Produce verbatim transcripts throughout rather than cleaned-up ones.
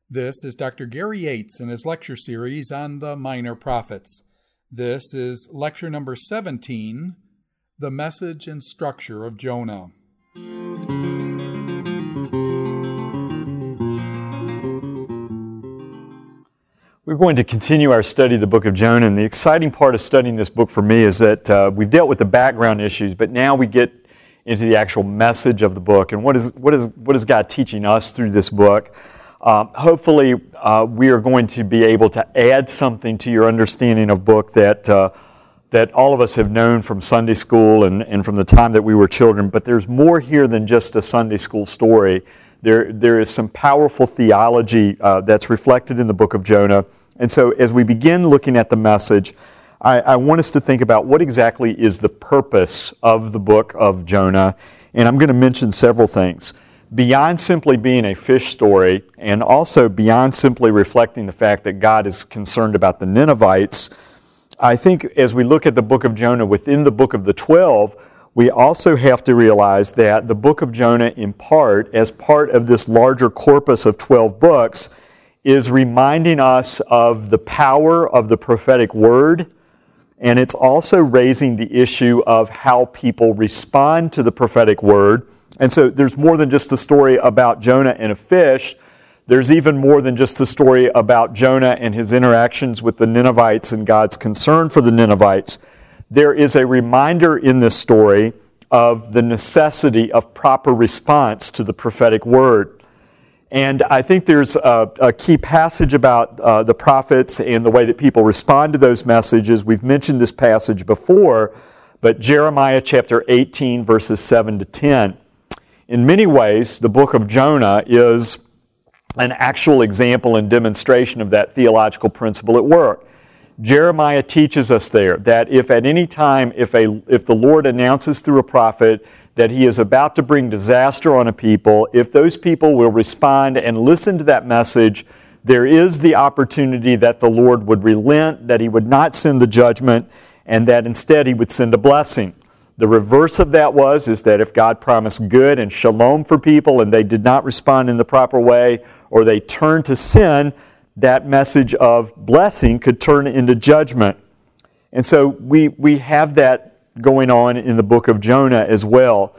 This is Doctor Gary Yates in his lecture series on the Minor Prophets. This is lecture number seventeen, The Message and Structure of Jonah. We're going to continue our study of the book of Jonah, and the exciting part of studying this book for me is that uh, we've dealt with the background issues, but now we get into the actual message of the book, and what is what is what is God teaching us through this book. Um, hopefully, uh, we are going to be able to add something to your understanding of book that uh, that all of us have known from Sunday school and, and from the time that we were children. But there's more here than just a Sunday school story. There, there is some powerful theology uh, that's reflected in the book of Jonah. And so as we begin looking at the message, I, I want us to think about what exactly is the purpose of the book of Jonah. And I'm going to mention several things. Beyond simply being a fish story, and also beyond simply reflecting the fact that God is concerned about the Ninevites, I think as we look at the book of Jonah within the book of the twelve, we also have to realize that the book of Jonah, in part, as part of this larger corpus of twelve books, is reminding us of the power of the prophetic word, and it's also raising the issue of how people respond to the prophetic word. And so there's more than just a story about Jonah and a fish. There's even more than just the story about Jonah and his interactions with the Ninevites and God's concern for the Ninevites. There is a reminder in this story of the necessity of proper response to the prophetic word. And I think there's a, a key passage about uh, the prophets and the way that people respond to those messages. We've mentioned this passage before, but Jeremiah chapter eighteen, verses seven to ten. In many ways, the book of Jonah is an actual example and demonstration of that theological principle at work. Jeremiah teaches us there that if at any time, if a if the Lord announces through a prophet that he is about to bring disaster on a people, if those people will respond and listen to that message, there is the opportunity that the Lord would relent, that he would not send the judgment, and that instead he would send a blessing. The reverse of that was is that if God promised good and shalom for people and they did not respond in the proper way, or they turned to sin, that message of blessing could turn into judgment. And so we we have that going on in the book of Jonah as well.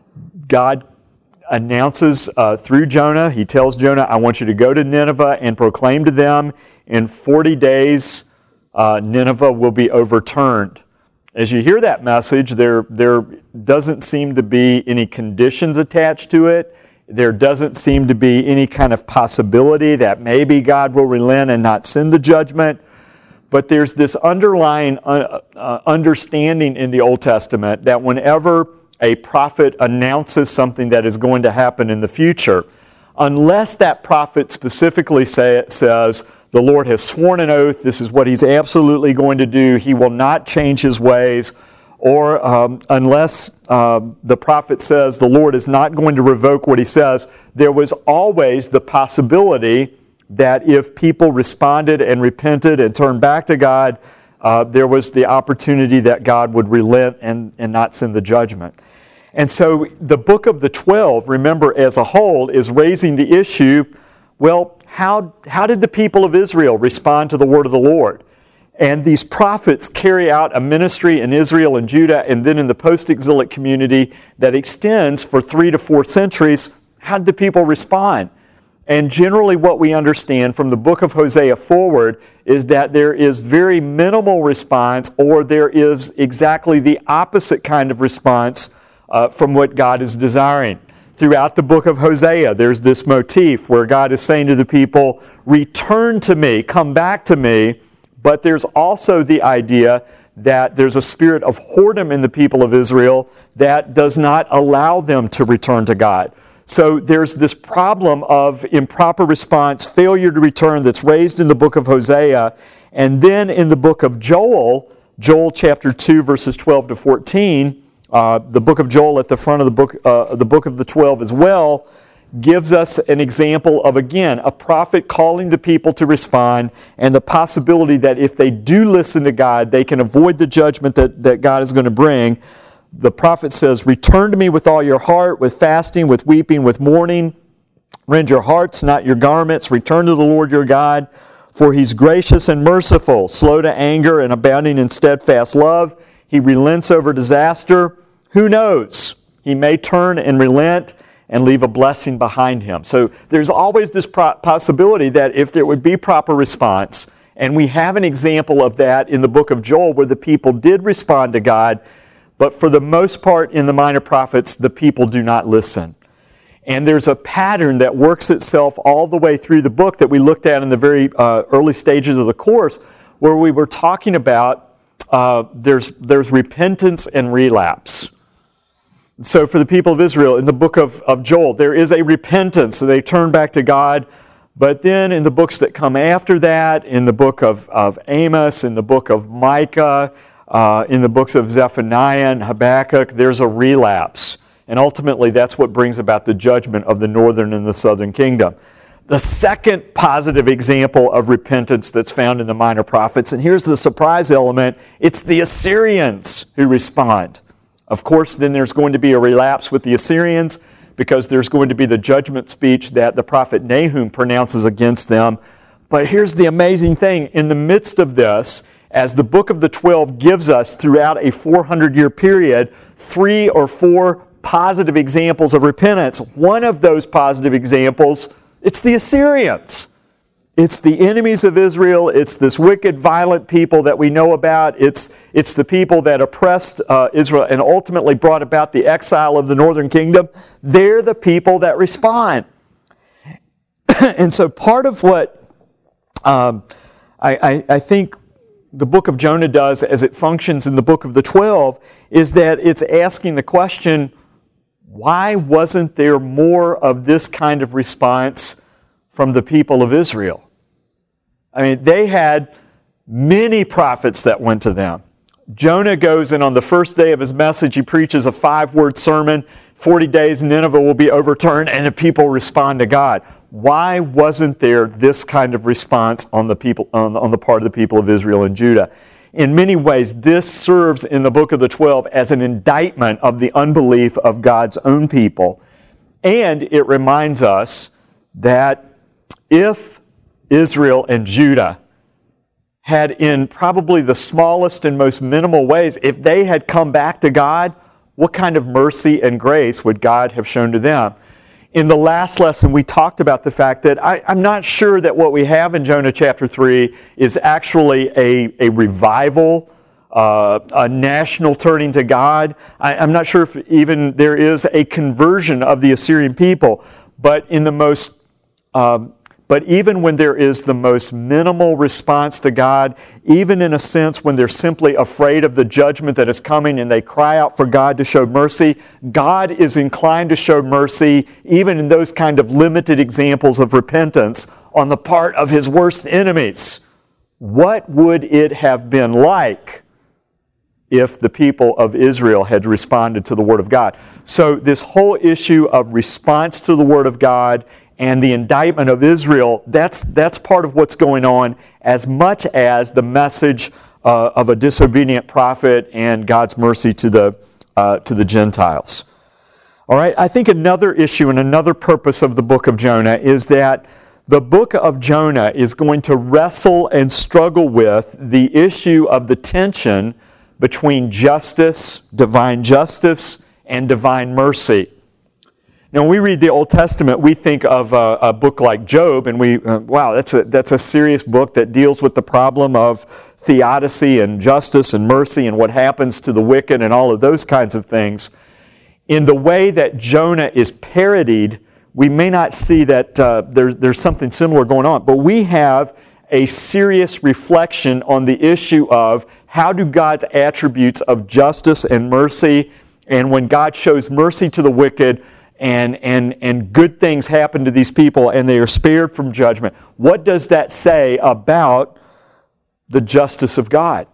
God announces uh, through Jonah, he tells Jonah, I want you to go to Nineveh and proclaim to them, in forty days uh, Nineveh will be overturned. As you hear that message, there, there doesn't seem to be any conditions attached to it. There doesn't seem to be any kind of possibility that maybe God will relent and not send the judgment. But there's this underlying uh, uh, understanding in the Old Testament that whenever a prophet announces something that is going to happen in the future, unless that prophet specifically say, says, the Lord has sworn an oath, this is what he's absolutely going to do, he will not change his ways, or um, unless uh, the prophet says the Lord is not going to revoke what he says, there was always the possibility that if people responded and repented and turned back to God, uh, there was the opportunity that God would relent and, and not send the judgment. And so the book of the twelve, remember, as a whole, is raising the issue, well, how, how did the people of Israel respond to the word of the Lord? And these prophets carry out a ministry in Israel and Judah and then in the post-exilic community that extends for three to four centuries. How did the people respond? And generally what we understand from the book of Hosea forward is that there is very minimal response, or there is exactly the opposite kind of response uh, from what God is desiring. Throughout the book of Hosea, there's this motif where God is saying to the people, return to me, come back to me. But there's also the idea that there's a spirit of whoredom in the people of Israel that does not allow them to return to God. So there's this problem of improper response, failure to return, that's raised in the book of Hosea. And then in the book of Joel, Joel chapter two, verses twelve to fourteen, uh, the book of Joel at the front of the book, uh, the book of the twelve as well, gives us an example of, again, a prophet calling the people to respond, and the possibility that if they do listen to God, they can avoid the judgment that, that God is going to bring. The prophet says, return to me with all your heart, with fasting, with weeping, with mourning. Rend your hearts, not your garments. Return to the Lord your God, for He's gracious and merciful, slow to anger and abounding in steadfast love. He relents over disaster. Who knows? He may turn and relent and leave a blessing behind Him. So there's always this pro- possibility that if there would be proper response, and we have an example of that in the book of Joel where the people did respond to God, but for the most part in the minor prophets, the people do not listen. And there's a pattern that works itself all the way through the book that we looked at in the very uh, early stages of the course, where we were talking about uh, there's, there's repentance and relapse. So for the people of Israel, in the book of, of Joel, there is a repentance. So they turn back to God. But then in the books that come after that, in the book of, of Amos, in the book of Micah, uh, in the books of Zephaniah and Habakkuk, there's a relapse. And ultimately, that's what brings about the judgment of the northern and the southern kingdom. The second positive example of repentance that's found in the minor prophets, and here's the surprise element, it's the Assyrians who respond. Of course, then there's going to be a relapse with the Assyrians because there's going to be the judgment speech that the prophet Nahum pronounces against them. But here's the amazing thing. In the midst of this, as the book of the twelve gives us throughout a four hundred year period, three or four positive examples of repentance. One of those positive examples, it's the Assyrians. It's the enemies of Israel. It's this wicked, violent people that we know about. It's, it's the people that oppressed uh, Israel and ultimately brought about the exile of the northern kingdom. They're the people that respond. And so part of what um, I, I, I think the book of Jonah does as it functions in the book of the twelve is that it's asking the question, why wasn't there more of this kind of response from the people of Israel? I mean, they had many prophets that went to them. Jonah goes and on the first day of his message, he preaches a five-word sermon, forty days Nineveh will be overturned, and the people respond to God. Why wasn't there this kind of response on the people on, on the part of the people of Israel and Judah? In many ways, this serves in the book of the twelve as an indictment of the unbelief of God's own people. And it reminds us that if Israel and Judah had, in probably the smallest and most minimal ways, if they had come back to God, what kind of mercy and grace would God have shown to them? In the last lesson, we talked about the fact that I, I'm not sure that what we have in Jonah chapter three is actually a, a revival, uh, a national turning to God. I, I'm not sure if even there is a conversion of the Assyrian people, but in the most um, But even when there is the most minimal response to God, even in a sense when they're simply afraid of the judgment that is coming and they cry out for God to show mercy, God is inclined to show mercy even in those kind of limited examples of repentance on the part of His worst enemies. What would it have been like if the people of Israel had responded to the Word of God? So this whole issue of response to the Word of God and the indictment of Israel, that's, that's part of what's going on as much as the message uh, of a disobedient prophet and God's mercy to the, uh, to the Gentiles. All right, I think another issue and another purpose of the book of Jonah is that the book of Jonah is going to wrestle and struggle with the issue of the tension between justice, divine justice, and divine mercy. Now, when we read the Old Testament, we think of a, a book like Job, and we, uh, wow, that's a, that's a serious book that deals with the problem of theodicy and justice and mercy and what happens to the wicked and all of those kinds of things. In the way that Jonah is parodied, we may not see that uh, there's, there's something similar going on, but we have a serious reflection on the issue of how do God's attributes of justice and mercy, and when God shows mercy to the wicked, And, and, and good things happen to these people and they are spared from judgment. What does that say about the justice of God?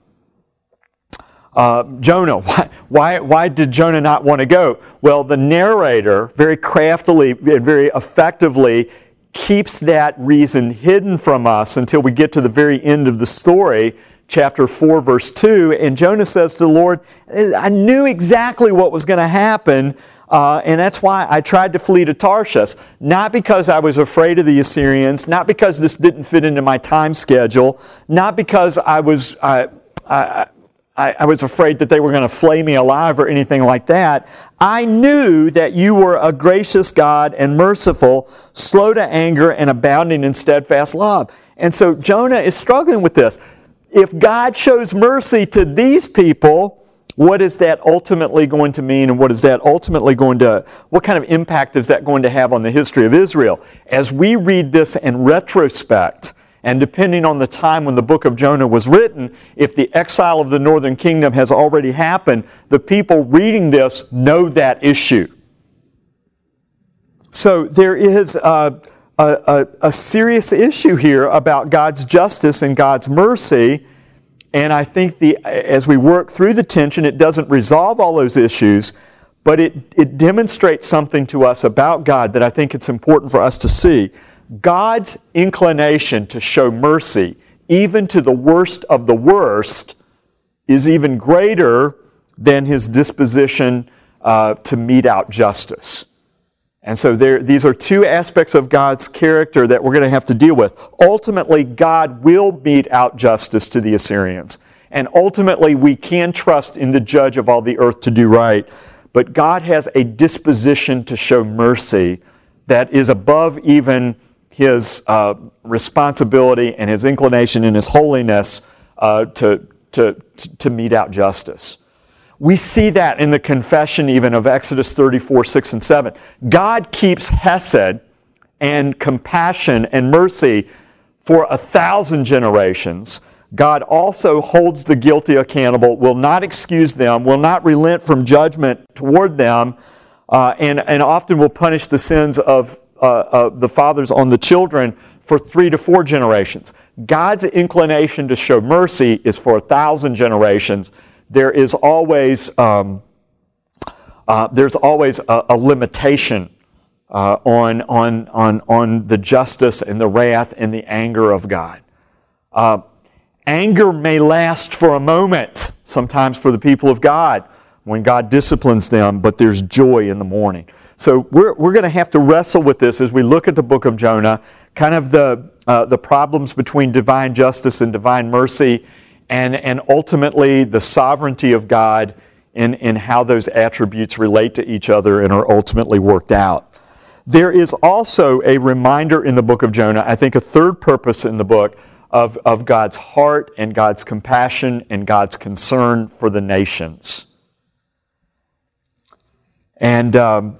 Uh, Jonah, why, why, why did Jonah not want to go? Well, the narrator very craftily and very effectively keeps that reason hidden from us until we get to the very end of the story, chapter four, verse two, and Jonah says to the Lord, I knew exactly what was going to happen. Uh, and that's why I tried to flee to Tarshish. Not because I was afraid of the Assyrians, not because this didn't fit into my time schedule, not because I was I, I, I, I was afraid that they were going to flay me alive or anything like that. I knew that you were a gracious God and merciful, slow to anger and abounding in steadfast love. And so Jonah is struggling with this. If God shows mercy to these people, what is that ultimately going to mean, and what is that ultimately going to, what kind of impact is that going to have on the history of Israel? As we read this in retrospect, and depending on the time when the book of Jonah was written, if the exile of the northern kingdom has already happened, the people reading this know that issue. So there is a, a, a, a serious issue here about God's justice and God's mercy. And I think the, as we work through the tension, it doesn't resolve all those issues, but it, it demonstrates something to us about God that I think it's important for us to see. God's inclination to show mercy, even to the worst of the worst, is even greater than His disposition uh, to mete out justice. And so there, these are two aspects of God's character that we're going to have to deal with. Ultimately, God will mete out justice to the Assyrians. And ultimately, we can trust in the judge of all the earth to do right. But God has a disposition to show mercy that is above even His uh, responsibility and His inclination and His holiness uh, to, to, to mete out justice. We see that in the confession even of Exodus thirty-four, six and seven. God keeps hesed and compassion and mercy for a thousand generations. God also holds the guilty accountable, will not excuse them, will not relent from judgment toward them, uh, and, and often will punish the sins of, uh, of the fathers on the children for three to four generations. God's inclination to show mercy is for a thousand generations. There is always um, uh, there's always a, a limitation uh, on on on on the justice and the wrath and the anger of God. Uh, anger may last for a moment, sometimes for the people of God when God disciplines them, but there's joy in the morning. So we're we're going to have to wrestle with this as we look at the book of Jonah, kind of the uh, the problems between divine justice and divine mercy. And, and ultimately, the sovereignty of God in, in how those attributes relate to each other and are ultimately worked out. There is also a reminder in the book of Jonah, I think a third purpose in the book, of, of God's heart and God's compassion and God's concern for the nations. And um,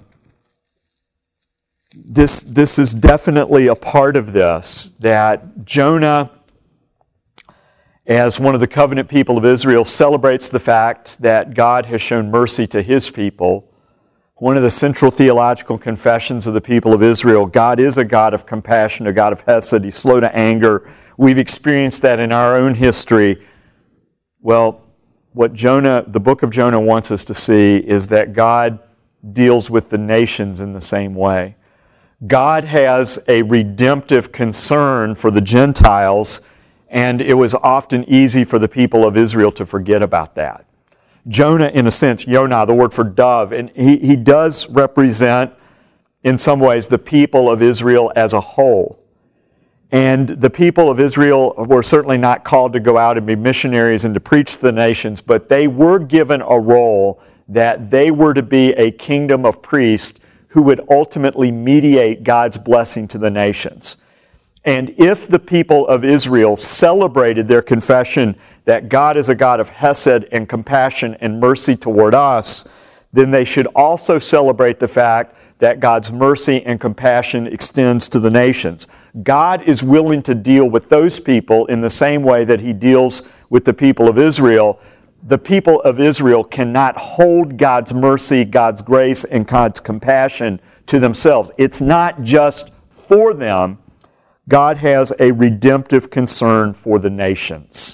this, this is definitely a part of this, that Jonah, as one of the covenant people of Israel, celebrates the fact that God has shown mercy to His people. One of the central theological confessions of the people of Israel, God is a God of compassion, a God of hesed. He's slow to anger. We've experienced that in our own history. Well, what Jonah, the book of Jonah wants us to see is that God deals with the nations in the same way. God has a redemptive concern for the Gentiles, and it was often easy for the people of Israel to forget about that. Jonah, in a sense, Yonah, the word for dove, and he, he does represent, in some ways, the people of Israel as a whole. And the people of Israel were certainly not called to go out and be missionaries and to preach to the nations, but they were given a role that they were to be a kingdom of priests who would ultimately mediate God's blessing to the nations. And if the people of Israel celebrated their confession that God is a God of hesed and compassion and mercy toward us, then they should also celebrate the fact that God's mercy and compassion extends to the nations. God is willing to deal with those people in the same way that He deals with the people of Israel. The people of Israel cannot hold God's mercy, God's grace, and God's compassion to themselves. It's not just for them. God has a redemptive concern for the nations.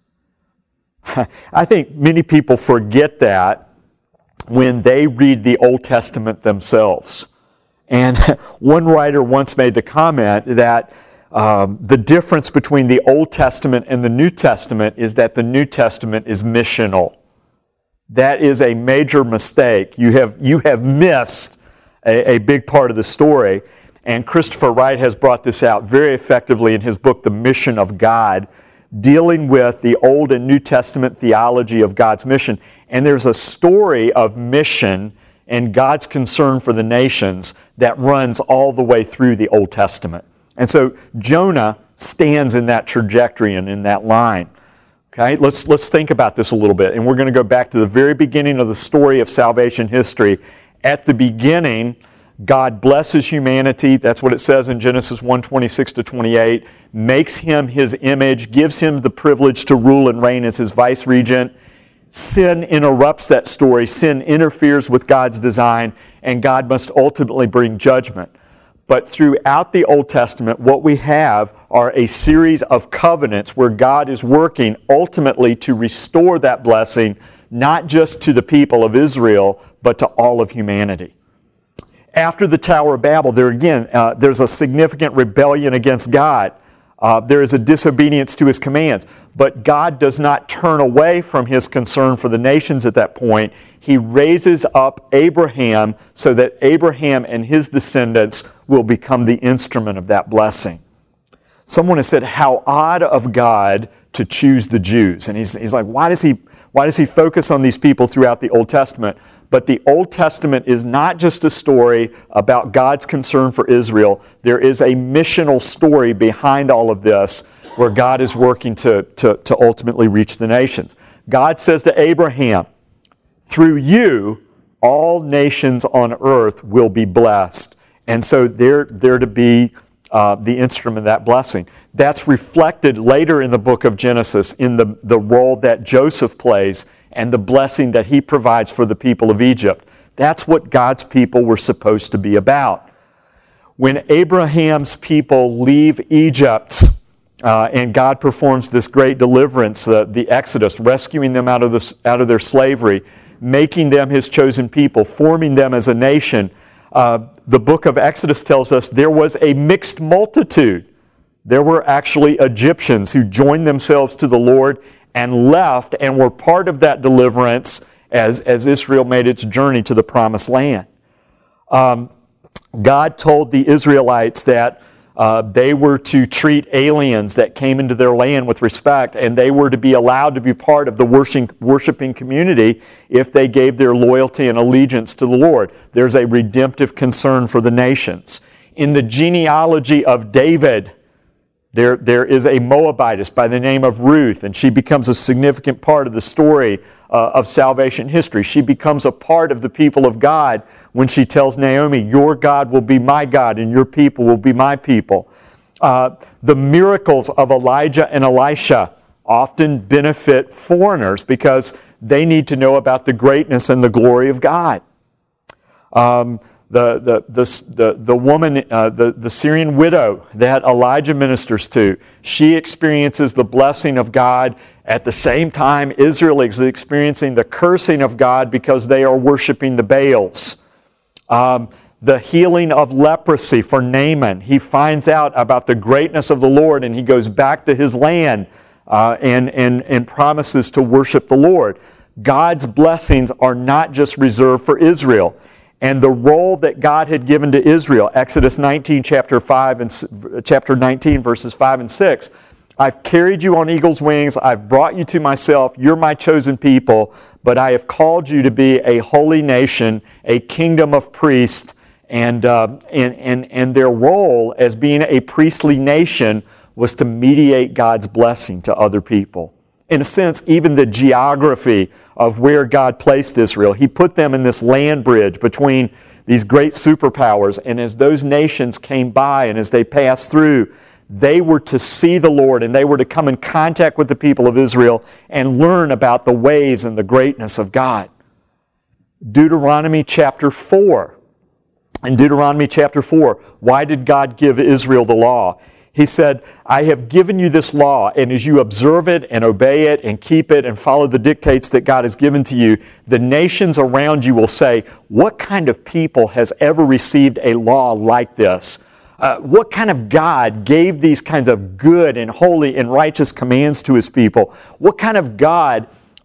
I think many people forget that when they read the Old Testament themselves. And one writer once made the comment that um, the difference between the Old Testament and the New Testament is that the New Testament is missional. that is a major mistake. You have, you have missed a, a big part of the story. And Christopher Wright has brought this out very effectively in his book, The Mission of God, dealing with the Old and New Testament theology of God's mission. And there's a story of mission and God's concern for the nations that runs all the way through the Old Testament. And so Jonah stands in that trajectory and in that line. Okay, let's, let's think about this a little bit. And we're going to go back to the very beginning of the story of salvation history. At the beginning, God blesses humanity. That's what it says in Genesis one, twenty-six to twenty-eight. Makes him his image, gives him the privilege to rule and reign as his vice regent. Sin interrupts that story. Sin interferes with God's design, and God must ultimately bring judgment. But throughout the Old Testament, what we have are a series of covenants where God is working ultimately to restore that blessing, not just to the people of Israel, but to all of humanity. After the Tower of Babel, there again, uh, there's a significant rebellion against God. Uh, there is a disobedience to His commands. But God does not turn away from His concern for the nations at that point. He raises up Abraham so that Abraham and his descendants will become the instrument of that blessing. Someone has said, how odd of God to choose the Jews. And he's, he's like, why does he, why does he focus on these people throughout the Old Testament? But the Old Testament is not just a story about God's concern for Israel. There is a missional story behind all of this where God is working to, to, to ultimately reach the nations. God says to Abraham, through you, all nations on earth will be blessed. And so they're, they're to be uh, the instrument of that blessing. That's reflected later in the book of Genesis in the, the role that Joseph plays and the blessing that he provides for the people of Egypt. That's what God's people were supposed to be about. When Abraham's people leave Egypt, uh, and God performs this great deliverance, uh, the Exodus, rescuing them out of, the, out of their slavery, making them His chosen people, forming them as a nation, uh, the book of Exodus tells us there was a mixed multitude. There were actually Egyptians who joined themselves to the Lord and left and were part of that deliverance as, as Israel made its journey to the Promised Land. Um, God told the Israelites that uh, they were to treat aliens that came into their land with respect, and they were to be allowed to be part of the worship, worshiping community if they gave their loyalty and allegiance to the Lord. There's a redemptive concern for the nations. In the genealogy of David, There, there is a Moabitess by the name of Ruth, and she becomes a significant part of the story uh, of salvation history. She becomes a part of the people of God when she tells Naomi, your God will be my God and your people will be my people. Uh, the miracles of Elijah and Elisha often benefit foreigners because they need to know about the greatness and the glory of God. Um, The, the, the, the, the woman, uh, the, the Syrian widow that Elijah ministers to, she experiences the blessing of God. At the same time, Israel is experiencing the cursing of God because they are worshiping the Baals. Um, the healing of leprosy for Naaman. He finds out about the greatness of the Lord and he goes back to his land uh, and, and, and promises to worship the Lord. God's blessings are not just reserved for Israel. And the role that God had given to Israel, Exodus nineteen, chapter five and chapter nineteen, verses five and six, I've carried you on eagle's wings, I've brought you to myself, you're my chosen people, but I have called you to be a holy nation, a kingdom of priests, and uh, and and and their role as being a priestly nation was to mediate God's blessing to other people. In a sense, even the geography of where God placed Israel, He put them in this land bridge between these great superpowers, and as those nations came by and as they passed through, they were to see the Lord and they were to come in contact with the people of Israel and learn about the ways and the greatness of God. Deuteronomy chapter four. In Deuteronomy chapter four, why did God give Israel the law? He said, I have given you this law, and as you observe it and obey it and keep it and follow the dictates that God has given to you, the nations around you will say, what kind of people has ever received a law like this? Uh, what kind of God gave these kinds of good and holy and righteous commands to His people? What kind of God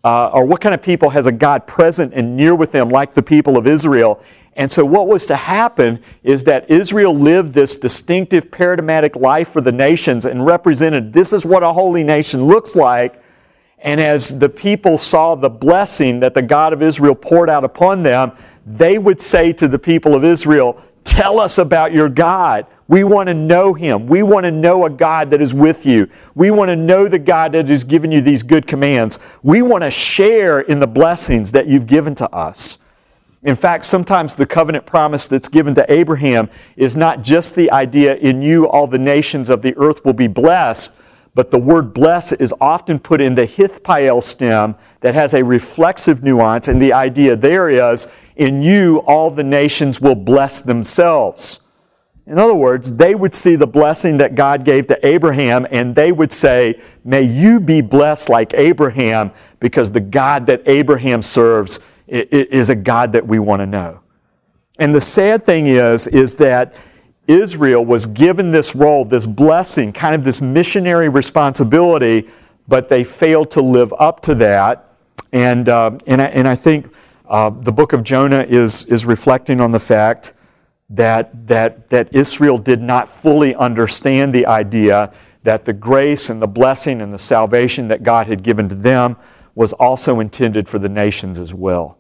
uh, or what kind of people has a God present and near with them like the people of Israel? And so what was to happen is that Israel lived this distinctive paradigmatic life for the nations and represented this is what a holy nation looks like. And as the people saw the blessing that the God of Israel poured out upon them, they would say to the people of Israel, tell us about your God. We want to know Him. We want to know a God that is with you. We want to know the God that has given you these good commands. We want to share in the blessings that you've given to us. In fact, sometimes the covenant promise that's given to Abraham is not just the idea, in you all the nations of the earth will be blessed, but the word bless is often put in the Hithpael stem that has a reflexive nuance, and the idea there is, in you all the nations will bless themselves. In other words, they would see the blessing that God gave to Abraham, and they would say, may you be blessed like Abraham, because the God that Abraham serves is a God that we want to know. And the sad thing is, is that Israel was given this role, this blessing, kind of this missionary responsibility, but they failed to live up to that. And uh, and, I, and I think uh, the book of Jonah is is reflecting on the fact that that that Israel did not fully understand the idea that the grace and the blessing and the salvation that God had given to them was also intended for the nations as well.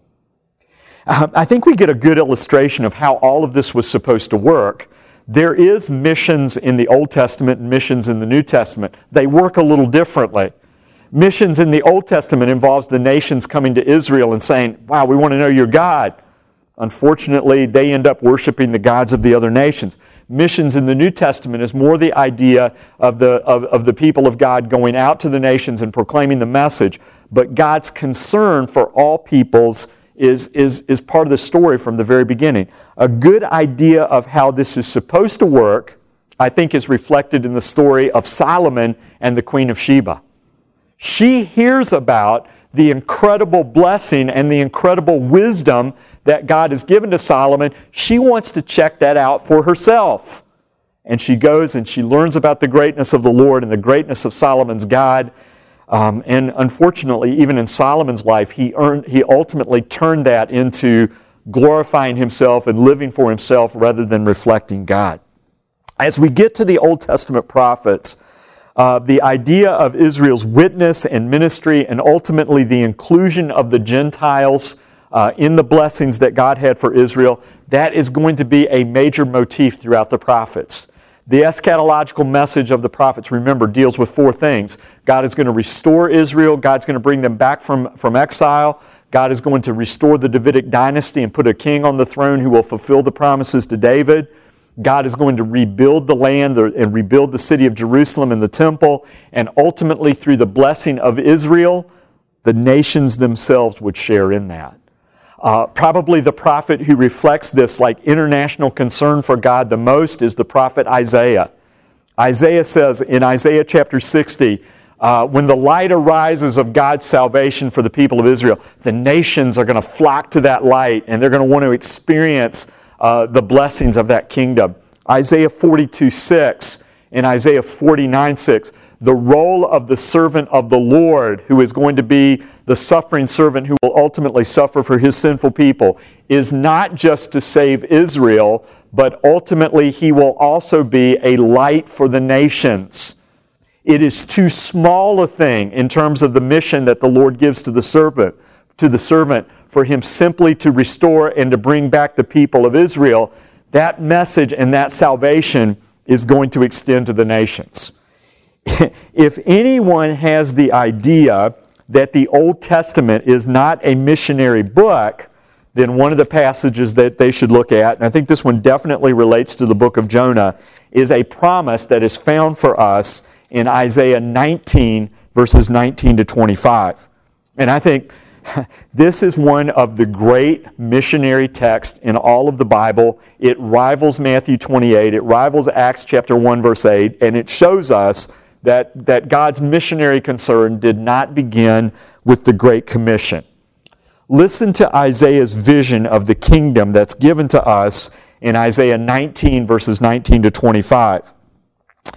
Uh, I think we get a good illustration of how all of this was supposed to work. There is missions in the Old Testament and missions in the New Testament. They work a little differently. Missions in the Old Testament involves the nations coming to Israel and saying, wow, we want to know your God. Unfortunately, they end up worshiping the gods of the other nations. Missions in the New Testament is more the idea of the, of, of the people of God going out to the nations and proclaiming the message. But God's concern for all peoples is, is, is part of the story from the very beginning. A good idea of how this is supposed to work, I think, is reflected in the story of Solomon and the Queen of Sheba. She hears about the incredible blessing and the incredible wisdom that God has given to Solomon. She wants to check that out for herself. And she goes and she learns about the greatness of the Lord and the greatness of Solomon's God. Um, and unfortunately, even in Solomon's life, he earned, he ultimately turned that into glorifying himself and living for himself rather than reflecting God. As we get to the Old Testament prophets, Uh, the idea of Israel's witness and ministry and ultimately the inclusion of the Gentiles uh, in the blessings that God had for Israel, that is going to be a major motif throughout the prophets. The eschatological message of the prophets, remember, deals with four things. God is going to restore Israel. God's going to bring them back from, from exile. God is going to restore the Davidic dynasty and put a king on the throne who will fulfill the promises to David. God is going to rebuild the land and rebuild the city of Jerusalem and the temple, and ultimately through the blessing of Israel, the nations themselves would share in that. Uh, probably the prophet who reflects this like international concern for God the most is the prophet Isaiah. Isaiah says in Isaiah chapter sixty, uh, when the light arises of God's salvation for the people of Israel, the nations are going to flock to that light and they're going to want to experience Uh, the blessings of that kingdom. Isaiah forty-two six and Isaiah forty-nine six, the role of the servant of the Lord, who is going to be the suffering servant who will ultimately suffer for His sinful people, is not just to save Israel, but ultimately He will also be a light for the nations. It is too small a thing in terms of the mission that the Lord gives to the servant, to the servant, for Him simply to restore and to bring back the people of Israel. That message and that salvation is going to extend to the nations. If anyone has the idea that the Old Testament is not a missionary book, then one of the passages that they should look at, and I think this one definitely relates to the book of Jonah, is a promise that is found for us in Isaiah nineteen, verses nineteen to twenty-five. And I think this is one of the great missionary texts in all of the Bible. It rivals Matthew twenty-eight. It rivals Acts chapter one, verse eight. And it shows us that, that God's missionary concern did not begin with the Great Commission. Listen to Isaiah's vision of the kingdom that's given to us in Isaiah nineteen, verses nineteen to twenty-five.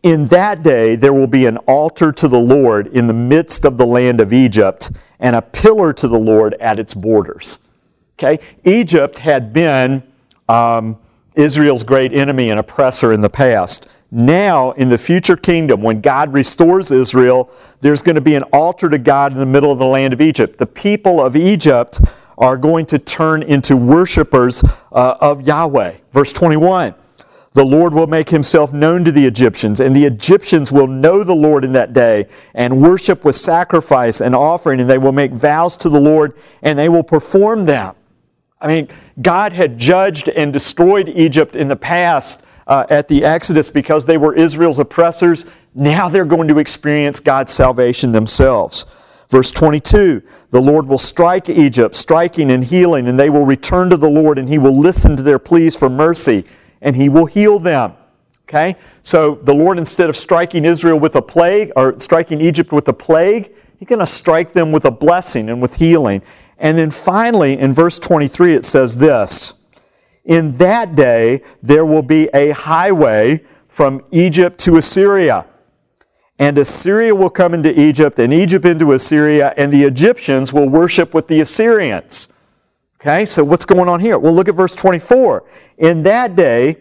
In that day there will be an altar to the Lord in the midst of the land of Egypt, and a pillar to the Lord at its borders. Okay? Egypt had been um, Israel's great enemy and oppressor in the past. Now, in the future kingdom, when God restores Israel, there's going to be an altar to God in the middle of the land of Egypt. The people of Egypt are going to turn into worshipers uh, of Yahweh. Verse twenty-one, the Lord will make himself known to the Egyptians, and the Egyptians will know the Lord in that day, and worship with sacrifice and offering, and they will make vows to the Lord, and they will perform them. I mean, God had judged and destroyed Egypt in the past uh, at the Exodus because they were Israel's oppressors. Now they're going to experience God's salvation themselves. Verse twenty-two, the Lord will strike Egypt, striking and healing, and they will return to the Lord, and He will listen to their pleas for mercy, and He will heal them. Okay? So the Lord, instead of striking Israel with a plague, or striking Egypt with a plague, He's going to strike them with a blessing and with healing. And then finally, in verse twenty-three, it says this, in that day there will be a highway from Egypt to Assyria. And Assyria will come into Egypt, and Egypt into Assyria, and the Egyptians will worship with the Assyrians. Okay, so what's going on here? Well, look at verse twenty-four. In that day,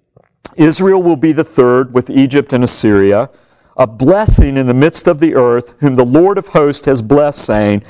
Israel will be the third with Egypt and Assyria, a blessing in the midst of the earth, whom the Lord of hosts has blessed, saying,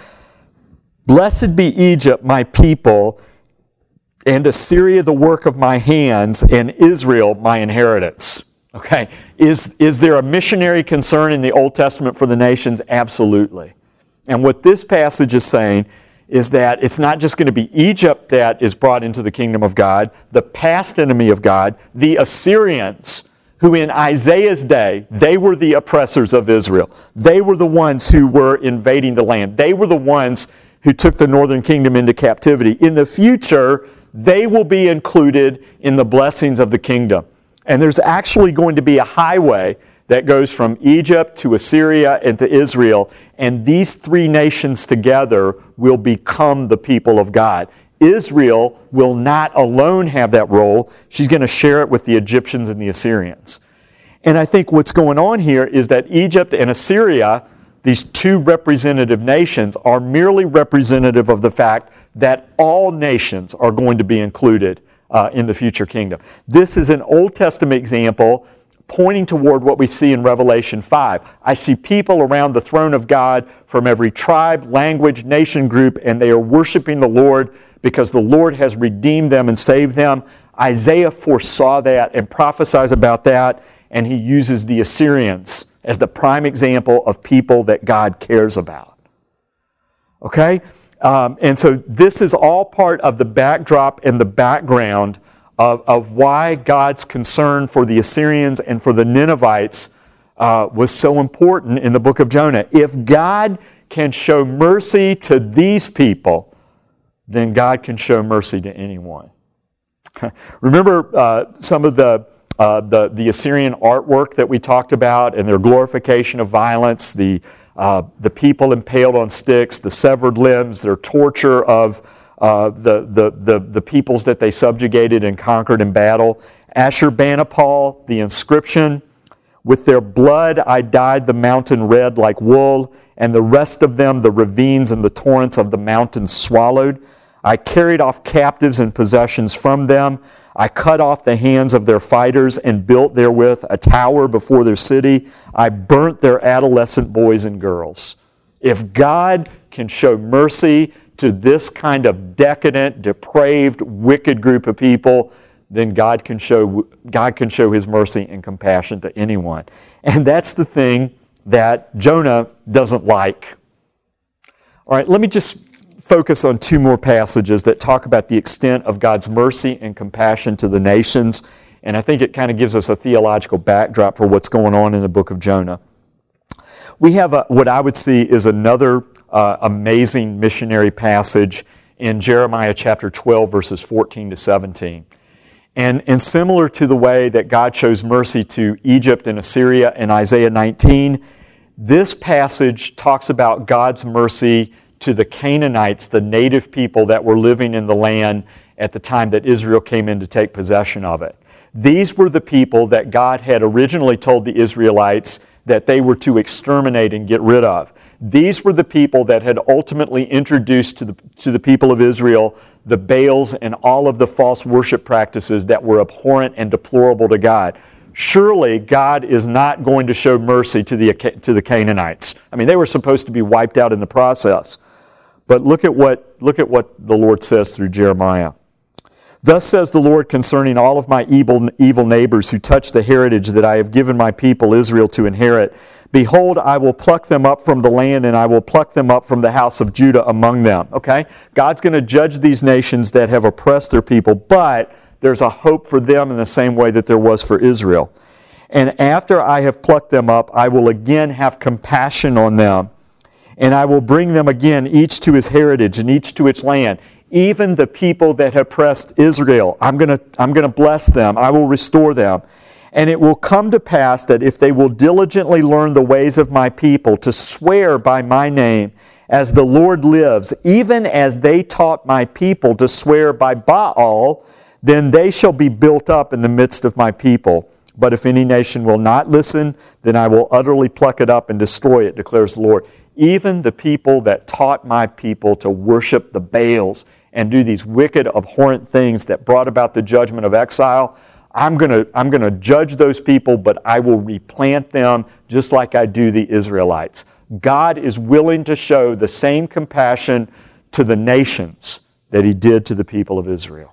blessed be Egypt, my people, and Assyria, the work of my hands, and Israel, my inheritance. Okay, is, is there a missionary concern in the Old Testament for the nations? Absolutely. And what this passage is saying is that it's not just going to be Egypt that is brought into the kingdom of God, the past enemy of God, the Assyrians, who in Isaiah's day, they were the oppressors of Israel. They were the ones who were invading the land. They were the ones who took the northern kingdom into captivity. In the future, they will be included in the blessings of the kingdom. And there's actually going to be a highway that goes from Egypt to Assyria and to Israel, and these three nations together will become the people of God. Israel will not alone have that role. She's going to share it with the Egyptians and the Assyrians. And I think what's going on here is that Egypt and Assyria, these two representative nations, are merely representative of the fact that all nations are going to be included uh, in the future kingdom. This is an Old Testament example pointing toward what we see in Revelation five. I see people around the throne of God from every tribe, language, nation group, and they are worshiping the Lord because the Lord has redeemed them and saved them. Isaiah foresaw that and prophesies about that, and he uses the Assyrians as the prime example of people that God cares about. Okay? Um, and so this is all part of the backdrop and the background of, of why God's concern for the Assyrians and for the Ninevites uh, was so important in the book of Jonah. If God can show mercy to these people, then God can show mercy to anyone. Remember uh, some of the, uh, the the Assyrian artwork that we talked about and their glorification of violence, the uh, the people impaled on sticks, the severed limbs, their torture of uh, the, the the the peoples that they subjugated and conquered in battle. Ashurbanipal, the inscription, with their blood I dyed the mountain red like wool, and the rest of them the ravines and the torrents of the mountains swallowed. I carried off captives and possessions from them. I cut off the hands of their fighters and built therewith a tower before their city. I burnt their adolescent boys and girls. If God can show mercy to this kind of decadent, depraved, wicked group of people, then God can show, God can show His mercy and compassion to anyone. And that's the thing that Jonah doesn't like. All right, let me just focus on two more passages that talk about the extent of God's mercy and compassion to the nations. And I think it kind of gives us a theological backdrop for what's going on in the book of Jonah. We have a, what I would see is another uh, amazing missionary passage in Jeremiah chapter twelve, verses fourteen to seventeen. And, and similar to the way that God shows mercy to Egypt and Assyria in Isaiah nineteen, this passage talks about God's mercy to the Canaanites, the native people that were living in the land at the time that Israel came in to take possession of it. These were the people that God had originally told the Israelites that they were to exterminate and get rid of. These were the people that had ultimately introduced to the, to the people of Israel the Baals and all of the false worship practices that were abhorrent and deplorable to God. Surely God is not going to show mercy to the, to the Canaanites. I mean, they were supposed to be wiped out in the process. But look at what, look at what the Lord says through Jeremiah. Thus says the Lord concerning all of my evil, evil neighbors who touch the heritage that I have given my people Israel to inherit. Behold, I will pluck them up from the land, and I will pluck them up from the house of Judah among them. Okay? God's going to judge these nations that have oppressed their people, but there's a hope for them in the same way that there was for Israel. And after I have plucked them up, I will again have compassion on them, and I will bring them again, each to his heritage and each to its land. Even the people that have oppressed Israel, I'm going to I'm going to bless them. I will restore them. And it will come to pass that if they will diligently learn the ways of my people, to swear by my name, as the Lord lives, even as they taught my people to swear by Baal, then they shall be built up in the midst of my people. But if any nation will not listen, then I will utterly pluck it up and destroy it, declares the Lord. Even the people that taught my people to worship the Baals and do these wicked, abhorrent things that brought about the judgment of exile, I'm going to I'm going to judge those people, but I will replant them just like I do the Israelites. God is willing to show the same compassion to the nations that He did to the people of Israel.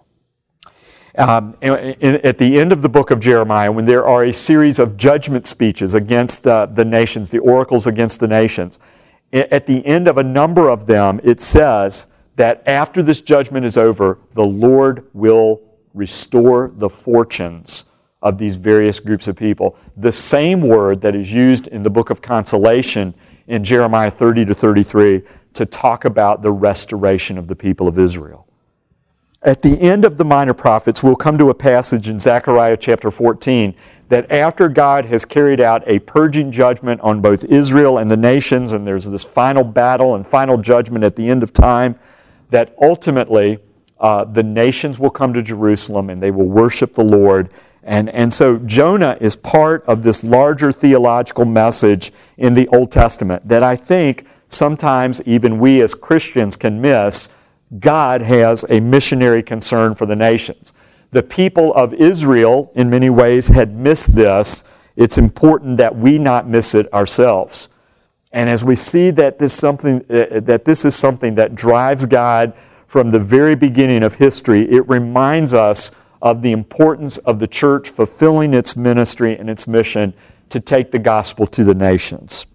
Um, and, and at the end of the book of Jeremiah, when there are a series of judgment speeches against uh, the nations, the oracles against the nations, at the end of a number of them, it says that after this judgment is over, the Lord will restore the fortunes of these various groups of people. The same word that is used in the book of consolation in Jeremiah thirty to thirty-three to talk about the restoration of the people of Israel. At the end of the minor prophets, we'll come to a passage in Zechariah chapter fourteen that after God has carried out a purging judgment on both Israel and the nations, and there's this final battle and final judgment at the end of time, that ultimately uh, the nations will come to Jerusalem and they will worship the Lord. And, and so Jonah is part of this larger theological message in the Old Testament that I think sometimes even we as Christians can miss. God has a missionary concern for the nations. The people of Israel, in many ways, had missed this. It's important that we not miss it ourselves. And as we see that this, something, uh, that this is something that drives God from the very beginning of history, it reminds us of the importance of the church fulfilling its ministry and its mission to take the gospel to the nations.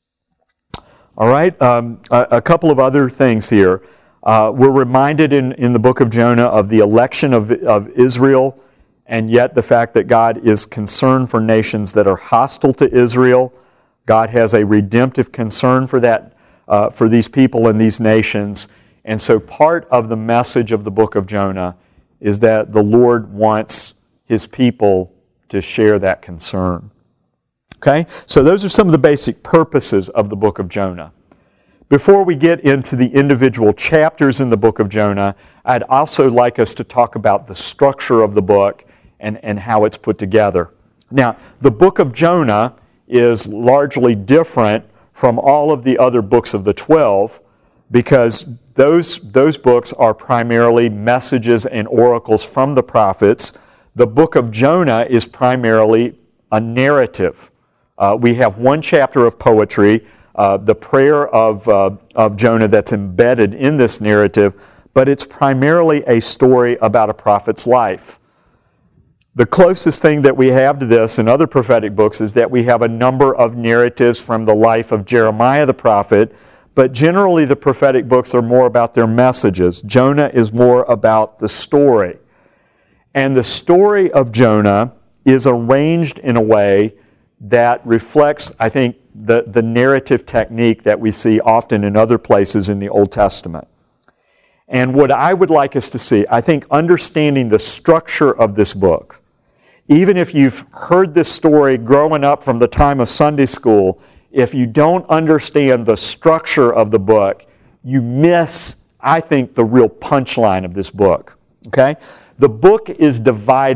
All right, um, a, a couple of other things here. Uh, we're reminded in, in the book of Jonah of the election of, of Israel, and yet the fact that God is concerned for nations that are hostile to Israel. God has a redemptive concern for that, uh, for these people and these nations. And so part of the message of the book of Jonah is that the Lord wants His people to share that concern. Okay? So those are some of the basic purposes of the book of Jonah. Before we get into the individual chapters in the book of Jonah, I'd also like us to talk about the structure of the book and, and how it's put together. Now, the book of Jonah is largely different from all of the other books of the twelve because those, those books are primarily messages and oracles from the prophets. The book of Jonah is primarily a narrative. Uh, we have one chapter of poetry, Uh, the prayer of, uh, of Jonah that's embedded in this narrative, but it's primarily a story about a prophet's life. The closest thing that we have to this in other prophetic books is that we have a number of narratives from the life of Jeremiah the prophet, but generally the prophetic books are more about their messages. Jonah is more about the story. And the story of Jonah is arranged in a way that reflects, I think, the, the narrative technique that we see often in other places in the Old Testament. And what I would like us to see, I think understanding the structure of this book, even if you've heard this story growing up from the time of Sunday school, if you don't understand the structure of the book, you miss, I think, the real punchline of this book. Okay? The book is divided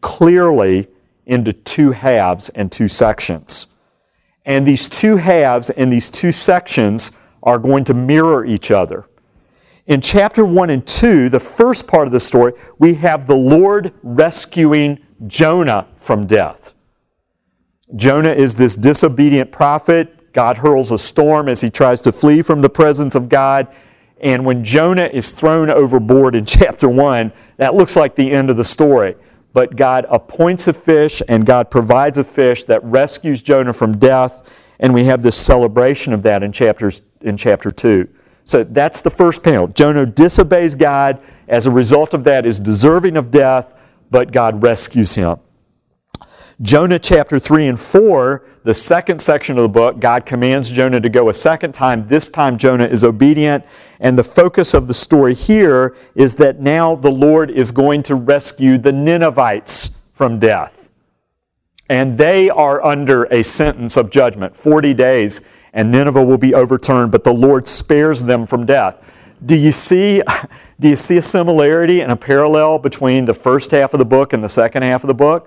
clearly into two halves and two sections. And these two halves and these two sections are going to mirror each other. In chapter one and two, the first part of the story, we have the Lord rescuing Jonah from death. Jonah is this disobedient prophet. God hurls a storm as he tries to flee from the presence of God. And when Jonah is thrown overboard in chapter one, that looks like the end of the story. But God appoints a fish and God provides a fish that rescues Jonah from death. And we have this celebration of that in chapters in chapter two. So that's the first panel. Jonah disobeys God. As a result of that is deserving of death, but God rescues him. Jonah chapter three and four, the second section of the book, God commands Jonah to go a second time. This time Jonah is obedient. And the focus of the story here is that now the Lord is going to rescue the Ninevites from death. And they are under a sentence of judgment, forty days, and Nineveh will be overturned, but the Lord spares them from death. Do you see, do you see a similarity and a parallel between the first half of the book and the second half of the book?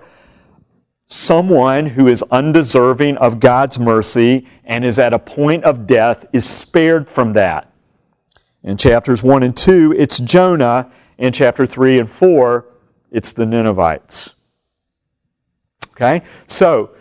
Someone who is undeserving of God's mercy and is at a point of death is spared from that. In chapters one and two, it's Jonah. In chapter three and four, it's the Ninevites. Okay? So,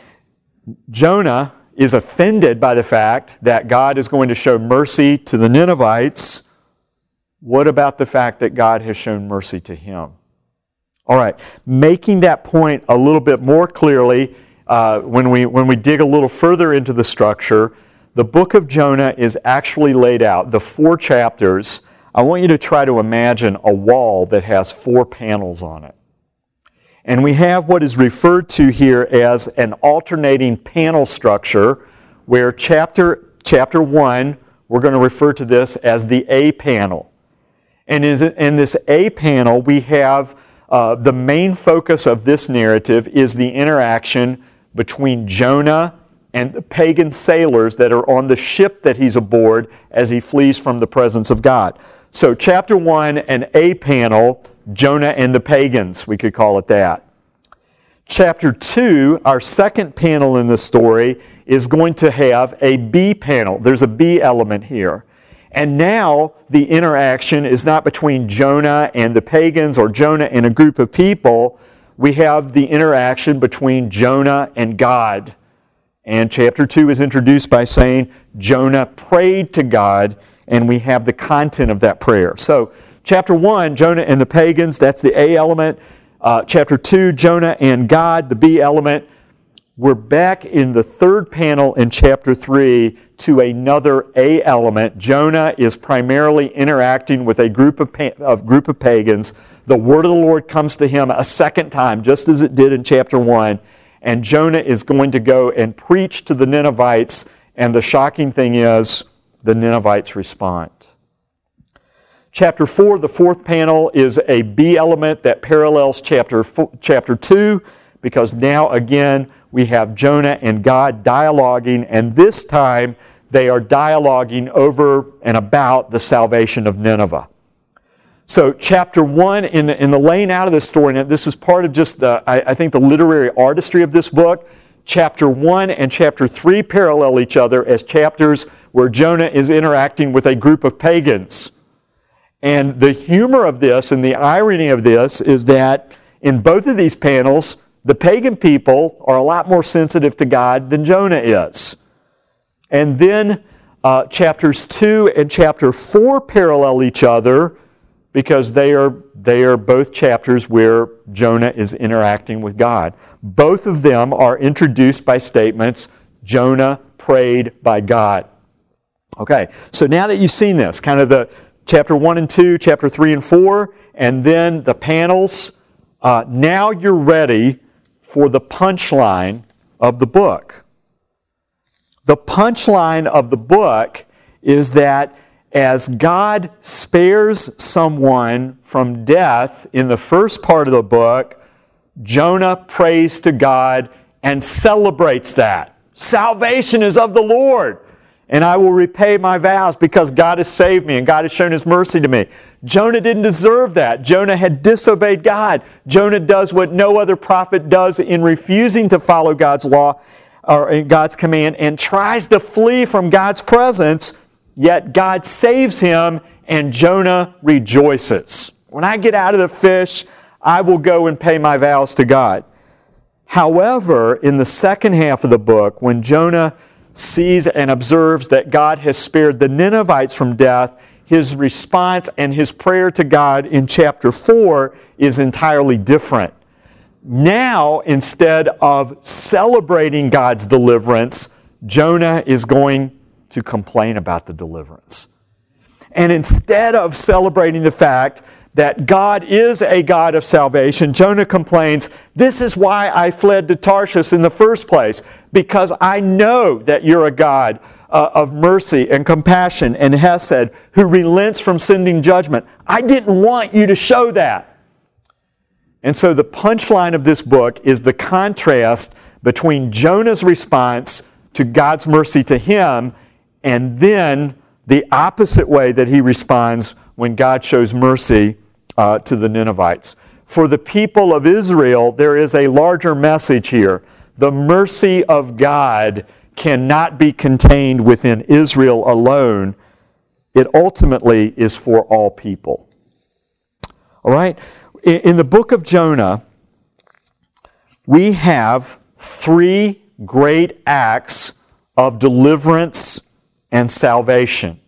Jonah is offended by the fact that God is going to show mercy to the Ninevites. What about the fact that God has shown mercy to him? All right, making that point a little bit more clearly, uh, when we when we dig a little further into the structure, the book of Jonah is actually laid out. The four chapters, I want you to try to imagine a wall that has four panels on it. And we have what is referred to here as an alternating panel structure, where chapter, chapter one, we're going to refer to this as the A panel. And in, in this A panel, we have uh, the main focus of this narrative is the interaction between Jonah and the pagan sailors that are on the ship that he's aboard as he flees from the presence of God. So chapter one, an A panel, Jonah and the pagans, we could call it that. Chapter two, our second panel in the story, is going to have a B panel. There's a B element here. And now the interaction is not between Jonah and the pagans or Jonah and a group of people. We have the interaction between Jonah and God. And chapter two is introduced by saying Jonah prayed to God, and we have the content of that prayer. So chapter one, Jonah and the pagans, that's the A element. Uh, chapter two, Jonah and God, the B element. We're back in the third panel in chapter three to another A element. Jonah is primarily interacting with a group of, pa- of group of pagans. The word of the Lord comes to him a second time, just as it did in chapter one. And Jonah is going to go and preach to the Ninevites. And the shocking thing is, the Ninevites respond. Chapter four, the fourth panel, is a B element that parallels chapter four, chapter two, because now again we have Jonah and God dialoguing, and this time they are dialoguing over and about the salvation of Nineveh. So chapter one, in the, in the laying out of this story, and this is part of just the, I, I think, the literary artistry of this book, chapter one and chapter three parallel each other as chapters where Jonah is interacting with a group of pagans. And the humor of this and the irony of this is that in both of these panels, the pagan people are a lot more sensitive to God than Jonah is. And then uh, chapters two and chapter four parallel each other because they are, they are both chapters where Jonah is interacting with God. Both of them are introduced by statements, Jonah prayed by God. Okay, so now that you've seen this, kind of the chapter one and two, chapter three and four, and then the panels, uh, now you're ready for the punchline of the book. The punchline of the book is that as God spares someone from death in the first part of the book, Jonah prays to God and celebrates that. Salvation is of the Lord. and I will repay my vows because God has saved me and God has shown His mercy to me. Jonah didn't deserve that. Jonah had disobeyed God. Jonah does what no other prophet does in refusing to follow God's law or God's command and tries to flee from God's presence, yet God saves him and Jonah rejoices. When I get out of the fish, I will go and pay my vows to God. However, in the second half of the book, when Jonah sees and observes that God has spared the Ninevites from death, his response and his prayer to God in chapter four is entirely different. Now, instead of celebrating God's deliverance, Jonah is going to complain about the deliverance. And instead of celebrating the fact that God is a God of salvation, Jonah complains, "This is why I fled to Tarshish in the first place, because I know that you're a God uh, of mercy and compassion and hesed, who relents from sending judgment. I didn't want you to show that." And so the punchline of this book is the contrast between Jonah's response to God's mercy to him and then the opposite way that he responds when God shows mercy uh, to the Ninevites. For the people of Israel, there is a larger message here. The mercy of God cannot be contained within Israel alone. It ultimately is for all people. All right? In the book of Jonah, we have three great acts of deliverance and salvation.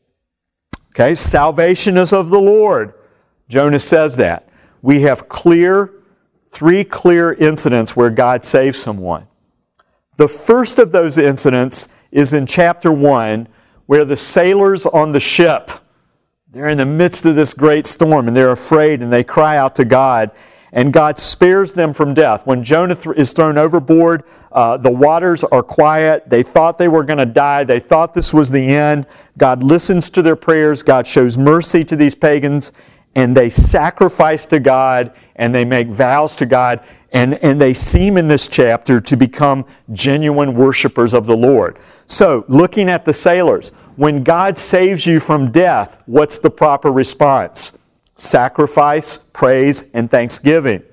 Okay, salvation is of the Lord. Jonah says that. We have clear, three clear incidents where God saves someone. The first of those incidents is in chapter one, where the sailors on the ship, they're in the midst of this great storm and they're afraid and they cry out to God, and God spares them from death. When Jonah th- is thrown overboard, uh, the waters are quiet. They thought they were going to die. They thought this was the end. God listens to their prayers. God shows mercy to these pagans, and they sacrifice to God and they make vows to God, and, and they seem in this chapter to become genuine worshipers of the Lord. So, looking at the sailors, when God saves you from death, what's the proper response? Sacrifice, praise, and thanksgiving.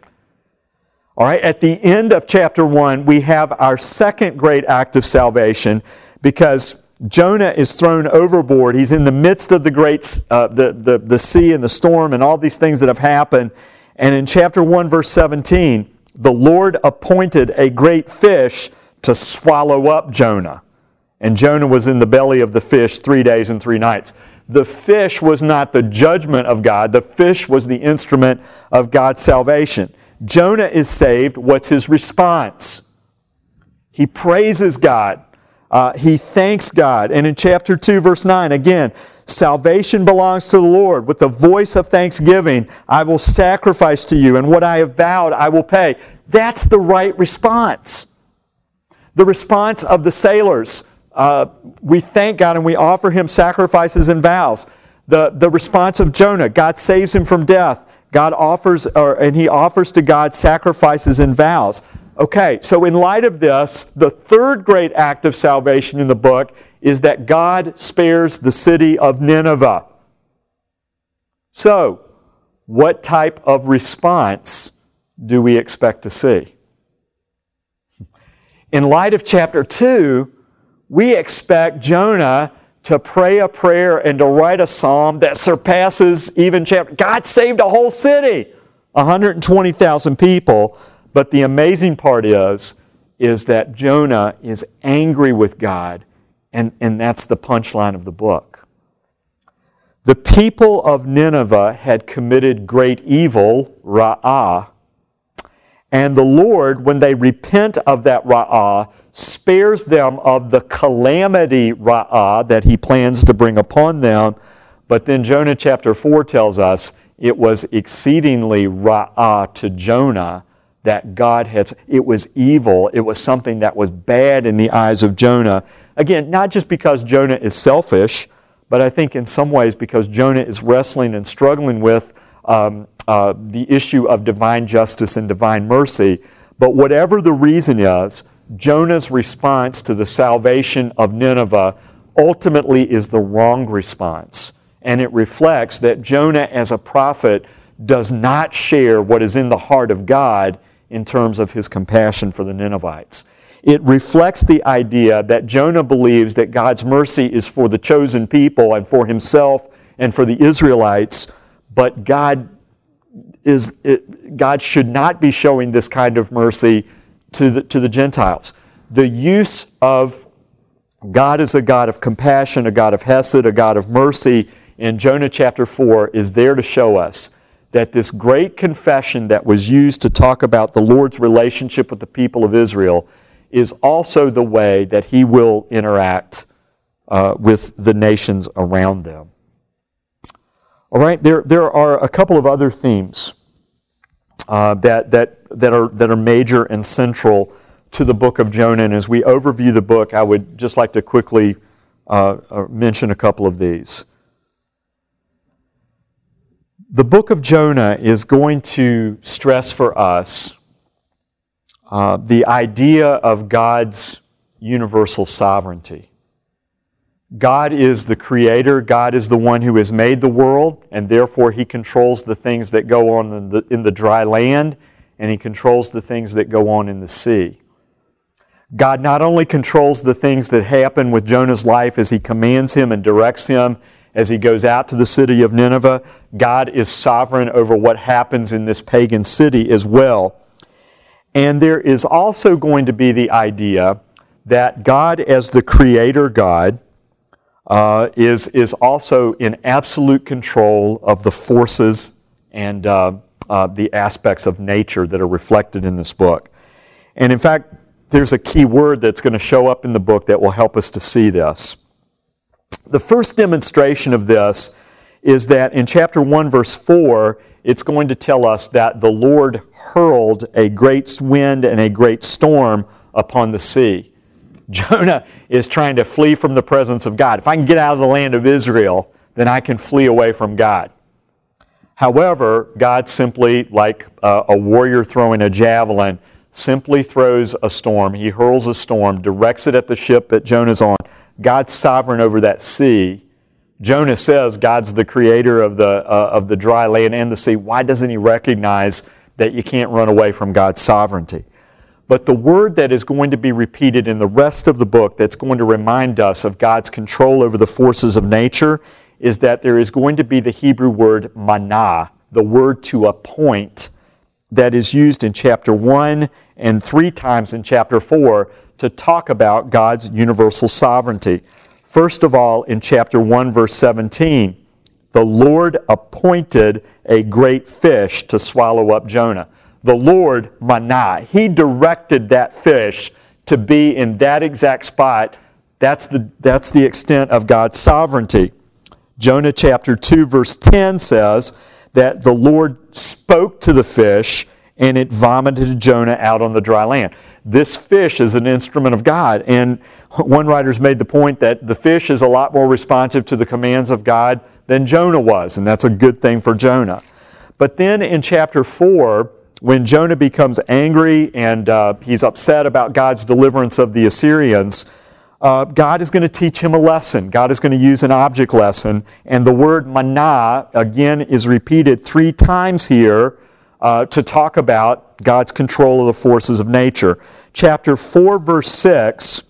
All right, at the end of chapter one, we have our second great act of salvation, because Jonah is thrown overboard. He's in the midst of the great, uh, the, the, the sea and the storm and all these things that have happened. And in chapter one, verse seventeen, the Lord appointed a great fish to swallow up Jonah. And Jonah was in the belly of the fish three days and three nights. The fish was not the judgment of God. The fish was the instrument of God's salvation. Jonah is saved. What's his response? He praises God. Uh, he thanks God. And in chapter two, verse nine, again, salvation belongs to the Lord. With the voice of thanksgiving, I will sacrifice to you, and what I have vowed, I will pay. That's the right response. The response of the sailors, Uh, we thank God and we offer Him sacrifices and vows. The, the response of Jonah, God saves him from death. God offers, or, and he offers to God sacrifices and vows. Okay, so in light of this, the third great act of salvation in the book is that God spares the city of Nineveh. So, what type of response do we expect to see? In light of chapter two, we expect Jonah to pray a prayer and to write a psalm that surpasses even chapter. God saved a whole city, one hundred twenty thousand people. But the amazing part is, is that Jonah is angry with God, and, and that's the punchline of the book. The people of Nineveh had committed great evil, ra'ah, and the Lord, when they repent of that ra'ah, spares them of the calamity ra'ah that He plans to bring upon them. But then Jonah chapter four tells us it was exceedingly ra'ah to Jonah that God had, it was evil, it was something that was bad in the eyes of Jonah. Again, not just because Jonah is selfish, but I think in some ways because Jonah is wrestling and struggling with um, uh, the issue of divine justice and divine mercy. But whatever the reason is, Jonah's response to the salvation of Nineveh ultimately is the wrong response. And it reflects that Jonah, as a prophet, does not share what is in the heart of God in terms of his compassion for the Ninevites. It reflects the idea that Jonah believes that God's mercy is for the chosen people and for himself and for the Israelites, but God is it, God should not be showing this kind of mercy to the, to the Gentiles. The use of God as a God of compassion, a God of hesed, a God of mercy in Jonah chapter four is there to show us that this great confession that was used to talk about the Lord's relationship with the people of Israel is also the way that He will interact uh, with the nations around them. All right, there there are a couple of other themes uh, that that that are that are major and central to the book of Jonah. And as we overview the book, I would just like to quickly uh, mention a couple of these. The book of Jonah is going to stress for us uh, the idea of God's universal sovereignty. God is the creator. God is the one who has made the world, and therefore He controls the things that go on in the, in the dry land, and He controls the things that go on in the sea. God not only controls the things that happen with Jonah's life as he commands him and directs him as he goes out to the city of Nineveh, God is sovereign over what happens in this pagan city as well. And there is also going to be the idea that God, as the creator God, uh, is, is also in absolute control of the forces and uh, uh, the aspects of nature that are reflected in this book. And in fact, there's a key word that's going to show up in the book that will help us to see this. The first demonstration of this is that in chapter one, verse four, it's going to tell us that the Lord hurled a great wind and a great storm upon the sea. Jonah is trying to flee from the presence of God. If I can get out of the land of Israel, then I can flee away from God. However, God simply, like a, a warrior throwing a javelin, simply throws a storm. He hurls a storm, directs it at the ship that Jonah's on. God's sovereign over that sea. Jonah says God's the creator of the uh, of the dry land and the sea. Why doesn't he recognize that you can't run away from God's sovereignty? But the word that is going to be repeated in the rest of the book that's going to remind us of God's control over the forces of nature is that there is going to be the Hebrew word manah, the word to appoint, that is used in chapter one and three times in chapter four to talk about God's universal sovereignty. First of all, in chapter one, verse seventeen, the Lord appointed a great fish to swallow up Jonah. The Lord, manah, He directed that fish to be in that exact spot. That's the, that's the extent of God's sovereignty. Jonah chapter two, verse ten says that the Lord spoke to the fish and it vomited Jonah out on the dry land. This fish is an instrument of God, and one writer's made the point that the fish is a lot more responsive to the commands of God than Jonah was, and that's a good thing for Jonah. But then in chapter four, when Jonah becomes angry and uh, he's upset about God's deliverance of the Assyrians, uh, God is going to teach him a lesson. God is going to use an object lesson, and the word manah, again, is repeated three times here uh, to talk about God's control of the forces of nature. Chapter four, verse six,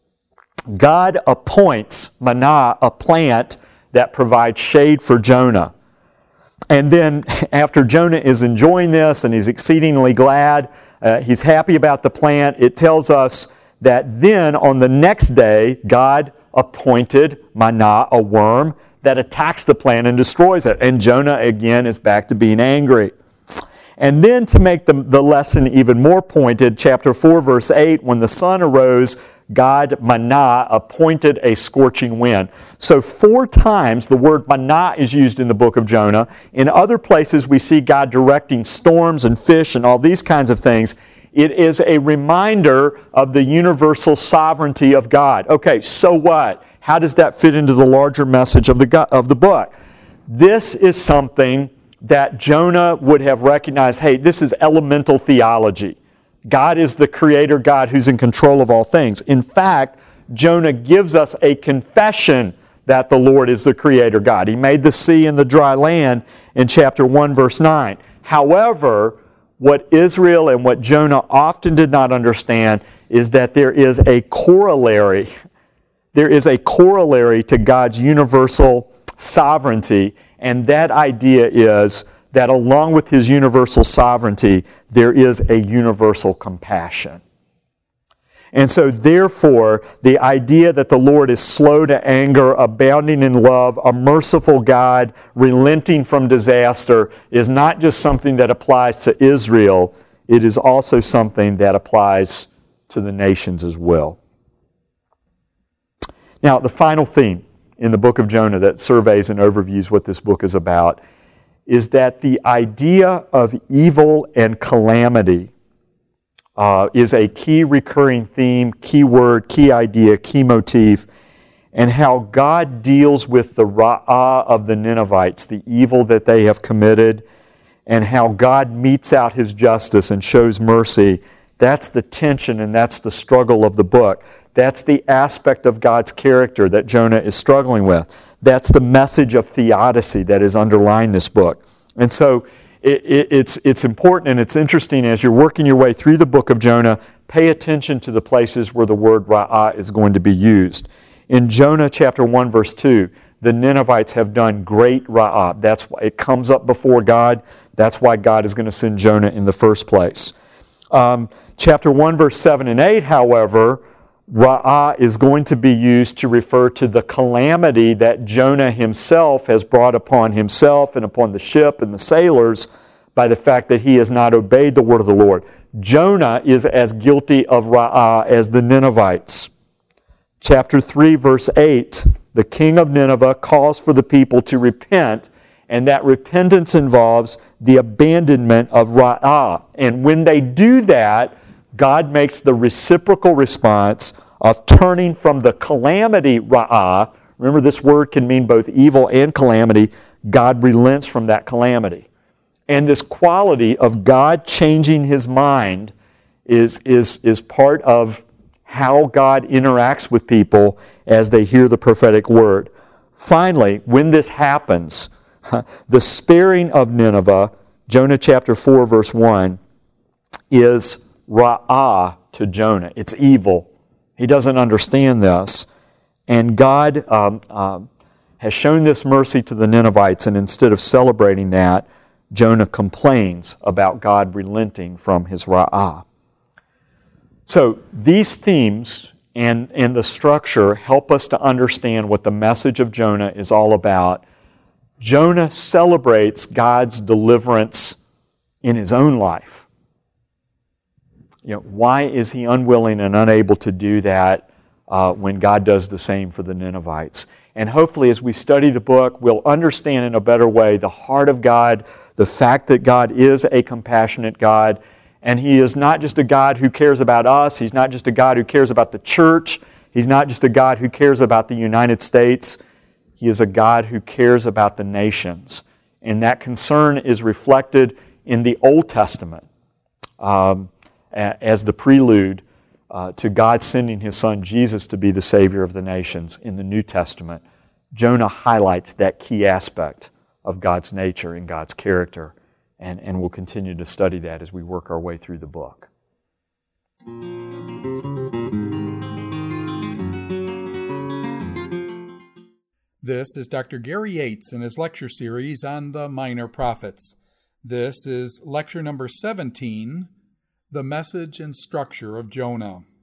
God appoints manah, a plant that provides shade for Jonah. And then after Jonah is enjoying this and he's exceedingly glad, uh, he's happy about the plant, it tells us that then on the next day, God appointed manah, a worm, that attacks the plant and destroys it. And Jonah again is back to being angry. And then to make the, the lesson even more pointed, chapter four, verse eight, when the sun arose, God, manah, appointed a scorching wind. So four times the word manah is used in the book of Jonah. In other places we see God directing storms and fish and all these kinds of things. It is a reminder of the universal sovereignty of God. Okay, so what? How does that fit into the larger message of the, of the book? This is something that Jonah would have recognized, hey, this is elemental theology. God is the creator God who's in control of all things. In fact, Jonah gives us a confession that the Lord is the Creator God. He made the sea and the dry land in chapter one, verse nine. However, what Israel and what Jonah often did not understand is that there is a corollary. There is a corollary to God's universal sovereignty, and that idea is that along with His universal sovereignty, there is a universal compassion. And so therefore, the idea that the Lord is slow to anger, abounding in love, a merciful God, relenting from disaster, is not just something that applies to Israel, it is also something that applies to the nations as well. Now, the final theme in the book of Jonah that surveys and overviews what this book is about is that the idea of evil and calamity Uh, is a key recurring theme, key word, key idea, key motif, and how God deals with the ra'ah of the Ninevites, the evil that they have committed, and how God metes out His justice and shows mercy. That's the tension and that's the struggle of the book. That's the aspect of God's character that Jonah is struggling with. That's the message of theodicy that is underlying this book. And so, It, it, it's, it's important and it's interesting as you're working your way through the book of Jonah, pay attention to the places where the word ra'ah is going to be used. In Jonah chapter one, verse two, the Ninevites have done great ra'ah. That's why it comes up before God. That's why God is going to send Jonah in the first place. Um, chapter one, verse seven and eight, however, ra'ah is going to be used to refer to the calamity that Jonah himself has brought upon himself and upon the ship and the sailors by the fact that he has not obeyed the word of the Lord. Jonah is as guilty of ra'ah as the Ninevites. Chapter three, verse eight, the king of Nineveh calls for the people to repent, and that repentance involves the abandonment of ra'ah. And when they do that, God makes the reciprocal response of turning from the calamity, ra'ah. Remember, this word can mean both evil and calamity. God relents from that calamity. And this quality of God changing His mind is, is, is part of how God interacts with people as they hear the prophetic word. Finally, when this happens, the sparing of Nineveh, Jonah chapter four, verse one, is ra'ah to Jonah. It's evil. He doesn't understand this. And God um, um, has shown this mercy to the Ninevites, and instead of celebrating that, Jonah complains about God relenting from his ra'ah. So these themes and, and the structure help us to understand what the message of Jonah is all about. Jonah celebrates God's deliverance in his own life. You know, why is he unwilling and unable to do that uh, when God does the same for the Ninevites? And hopefully as we study the book, we'll understand in a better way the heart of God, the fact that God is a compassionate God, and He is not just a God who cares about us, He's not just a God who cares about the church, He's not just a God who cares about the United States, He is a God who cares about the nations. And that concern is reflected in the Old Testament. Um, as the prelude uh, to God sending His Son Jesus to be the Savior of the nations in the New Testament. Jonah highlights that key aspect of God's nature and God's character, and, and we'll continue to study that as we work our way through the book. This is Doctor Gary Yates in his lecture series on the Minor Prophets. This is lecture number seventeen, The Message and Structure of Jonah.